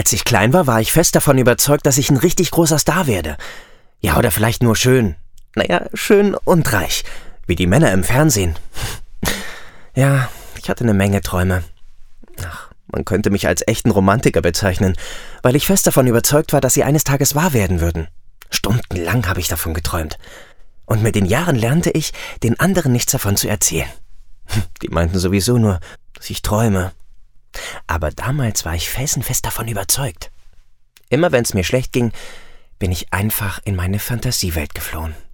Als ich klein war, war ich fest davon überzeugt, dass ich ein richtig großer Star werde. Ja, oder vielleicht nur schön. Naja, schön und reich. Wie die Männer im Fernsehen. Ja, ich hatte eine Menge Träume. Ach, man könnte mich als echten Romantiker bezeichnen, weil ich fest davon überzeugt war, dass sie eines Tages wahr werden würden. Stundenlang habe ich davon geträumt. Und mit den Jahren lernte ich, den anderen nichts davon zu erzählen. Die meinten sowieso nur, dass ich träume. Aber damals war ich felsenfest davon überzeugt. Immer wenn es mir schlecht ging, bin ich einfach in meine Fantasiewelt geflohen.